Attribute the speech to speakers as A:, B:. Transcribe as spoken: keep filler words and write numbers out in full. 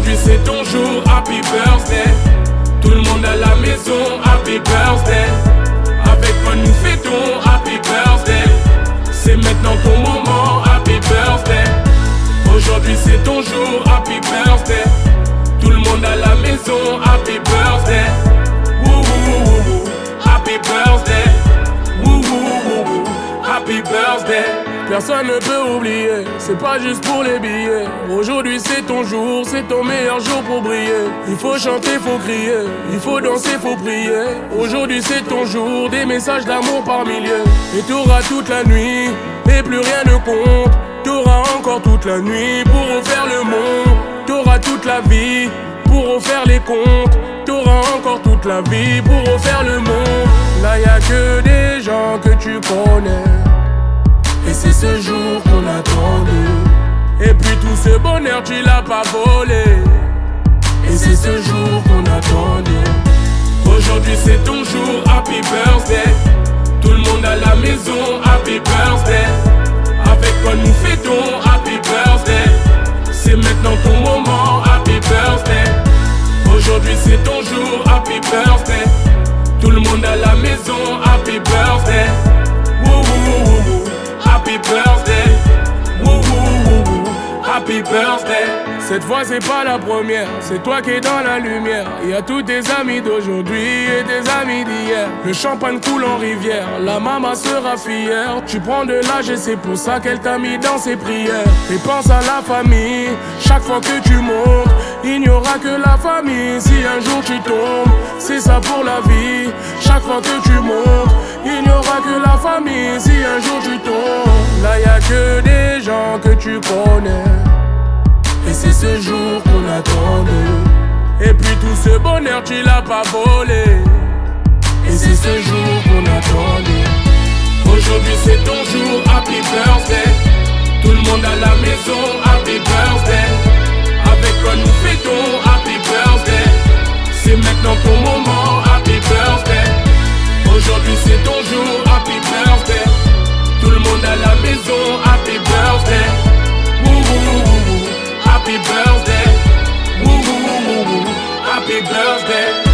A: Aujourd'hui c'est ton jour, happy birthday. Tout le monde à la maison, happy birthday. Avec moi nous fêtons, happy birthday. C'est maintenant ton moment, happy birthday. Aujourd'hui c'est ton jour, happy birthday. Tout le monde à la maison, happy birthday. Woo woo woo woo, happy birthday. Woo woo woo woo, happy birthday.
B: Personne ne peut oublier, c'est pas juste pour les billets. Aujourd'hui c'est ton jour, c'est ton meilleur jour pour briller. Il faut chanter, faut crier, il faut danser, faut prier. Aujourd'hui c'est ton jour, des messages d'amour par milliers. Et t'auras toute la nuit, et plus rien ne compte. T'auras encore toute la nuit pour refaire le monde. T'auras toute la vie pour refaire les comptes. T'auras encore toute la vie pour refaire le monde. Là y'a que des gens que tu connais. Et c'est ce jour qu'on attendait. Et puis tout ce bonheur tu l'as pas volé. Et c'est ce jour qu'on attendait.
A: Aujourd'hui c'est ton jour, happy birthday. Tout le monde à la maison, happy birthday. Avec quoi nous fêtons, happy birthday. C'est maintenant ton moment, happy birthday. Aujourd'hui c'est ton jour, happy birthday. Tout le monde à la maison, happy birthday. Woo woo woo woo, happy birthday. Woo woo woo woo, happy birthday.
B: Cette fois c'est pas la première, c'est toi qui es dans la lumière. Il y a tous tes amis d'aujourd'hui et tes amis d'hier. Le champagne coule en rivière, la maman sera fière. Tu prends de l'âge et c'est pour ça qu'elle t'a mis dans ses prières. Et pense à la famille, chaque fois que tu montes. Il n'y aura que la famille si un jour tu tombes. C'est ça pour la vie, chaque fois que tu montes. Il n'y aura que la famille si un jour tu tombes. Là y a que des gens que tu connais. Et c'est ce jour qu'on attendait. Et puis tout ce bonheur tu l'as pas volé. Et c'est ce jour qu'on attendait.
A: Aujourd'hui c'est ton jour, happy birthday. Tout le monde à la maison, happy birthday. Avec quoi nous fêtons, happy birthday. C'est maintenant ton moment, happy birthday. Aujourd'hui c'est ton jour, happy birthday. Tout le monde à la maison, happy birthday. Woo woo woo woo, happy birthday. Woo woo woo woo, happy birthday.